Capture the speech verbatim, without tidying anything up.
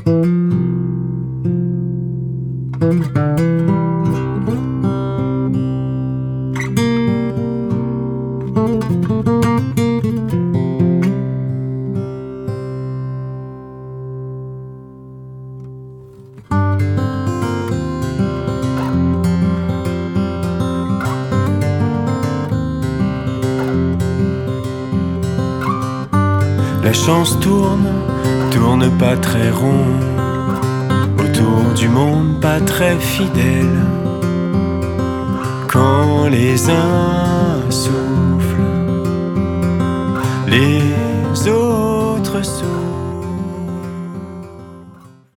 La chance tourne, tourne pas très rond, autour du monde pas très fidèle. Quand les uns soufflent, les autres soufflent.